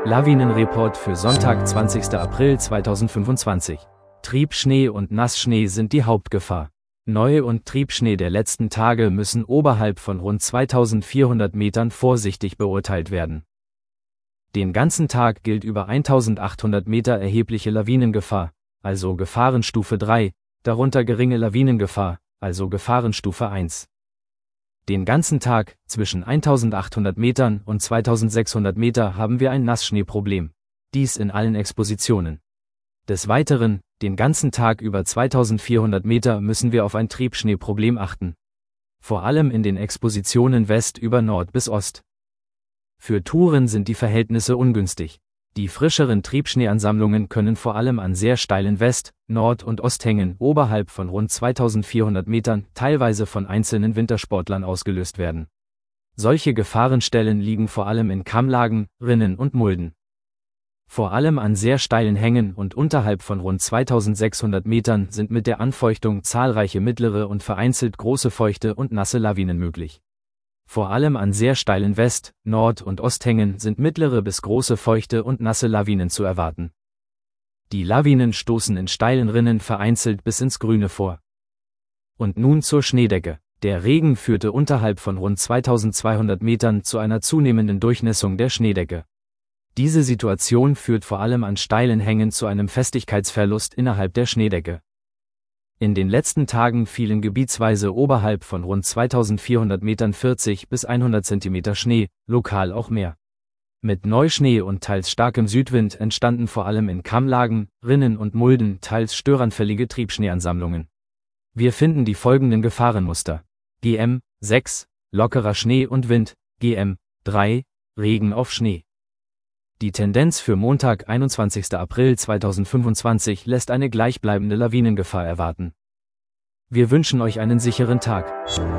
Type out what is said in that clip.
Lawinenreport für Sonntag, 20. April 2025. Triebschnee und Nassschnee sind die Hauptgefahr. Neu- und Triebschnee der letzten Tage müssen oberhalb von rund 2400 Metern vorsichtig beurteilt werden. Den ganzen Tag gilt über 1800 Meter erhebliche Lawinengefahr, also Gefahrenstufe 3, darunter geringe Lawinengefahr, also Gefahrenstufe 1. Den ganzen Tag, zwischen 1800 Metern und 2600 Meter haben wir ein Nassschneeproblem. Dies in allen Expositionen. Des Weiteren, den ganzen Tag über 2400 Meter müssen wir auf ein Triebschneeproblem achten. Vor allem in den Expositionen West über Nord bis Ost. Für Touren sind die Verhältnisse ungünstig. Die frischeren Triebschneeansammlungen können vor allem an sehr steilen West-, Nord- und Osthängen oberhalb von rund 2400 Metern teilweise von einzelnen Wintersportlern ausgelöst werden. Solche Gefahrenstellen liegen vor allem in Kammlagen, Rinnen und Mulden. Vor allem an sehr steilen Hängen und unterhalb von rund 2600 Metern sind mit der Anfeuchtung zahlreiche mittlere und vereinzelt große feuchte und nasse Lawinen möglich. Vor allem an sehr steilen West-, Nord- und Osthängen sind mittlere bis große feuchte und nasse Lawinen zu erwarten. Die Lawinen stoßen in steilen Rinnen vereinzelt bis ins Grüne vor. Und nun zur Schneedecke. Der Regen führte unterhalb von rund 2200 Metern zu einer zunehmenden Durchnässung der Schneedecke. Diese Situation führt vor allem an steilen Hängen zu einem Festigkeitsverlust innerhalb der Schneedecke. In den letzten Tagen fielen gebietsweise oberhalb von rund 2400 Metern 40 bis 100 cm Schnee, lokal auch mehr. Mit Neuschnee und teils starkem Südwind entstanden vor allem in Kammlagen, Rinnen und Mulden teils störanfällige Triebschneeansammlungen. Wir finden die folgenden Gefahrenmuster. GM 6, lockerer Schnee und Wind, GM 3, Regen auf Schnee. Die Tendenz für Montag, 21. April 2025 lässt eine gleichbleibende Lawinengefahr erwarten. Wir wünschen euch einen sicheren Tag.